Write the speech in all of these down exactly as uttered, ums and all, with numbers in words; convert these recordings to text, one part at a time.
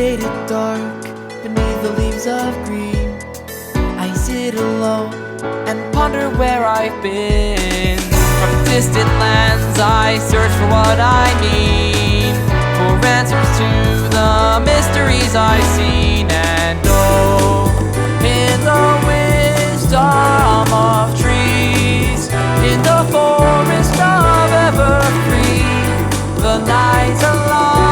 shaded dark beneath the leaves of green, I sit alone and ponder where I've been. From distant lands I search for what I need, for answers to the mysteries I've seen. And oh, in the wisdom of trees, in the forest of Everfree, the night's alive.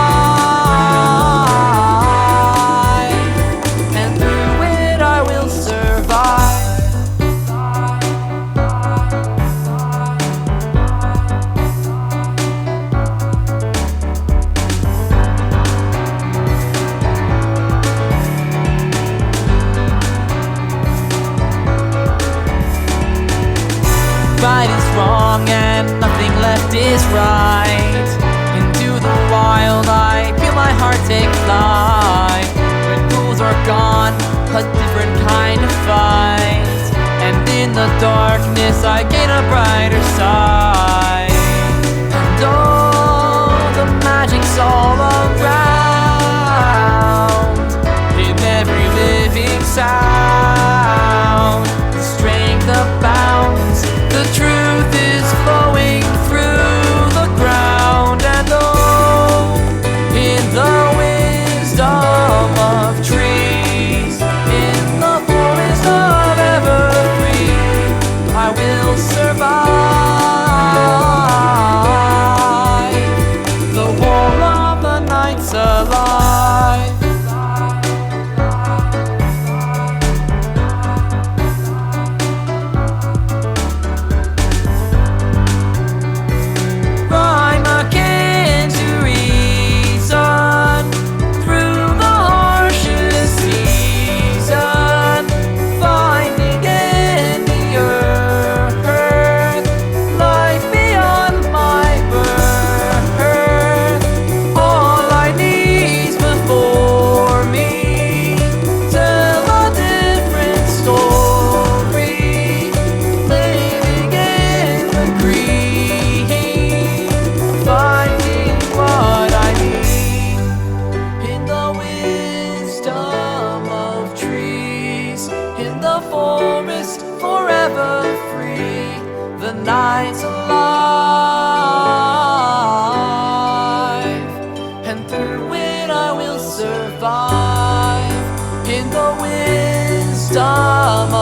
Right is wrong and nothing left is right. Into the wild I feel my heart take flight. When rules are gone, a different kind of fight, and in the darkness I gain a brighter side. And oh, the magic's all around, in every living sound. The strength abounds, the truth is flowing through the ground. And oh, in the wisdom of trees, in the forest of Everfree, I will survive. The whole of the night's alive. In the forest, forever free, the night's alive, and through it I will survive. In the wisdom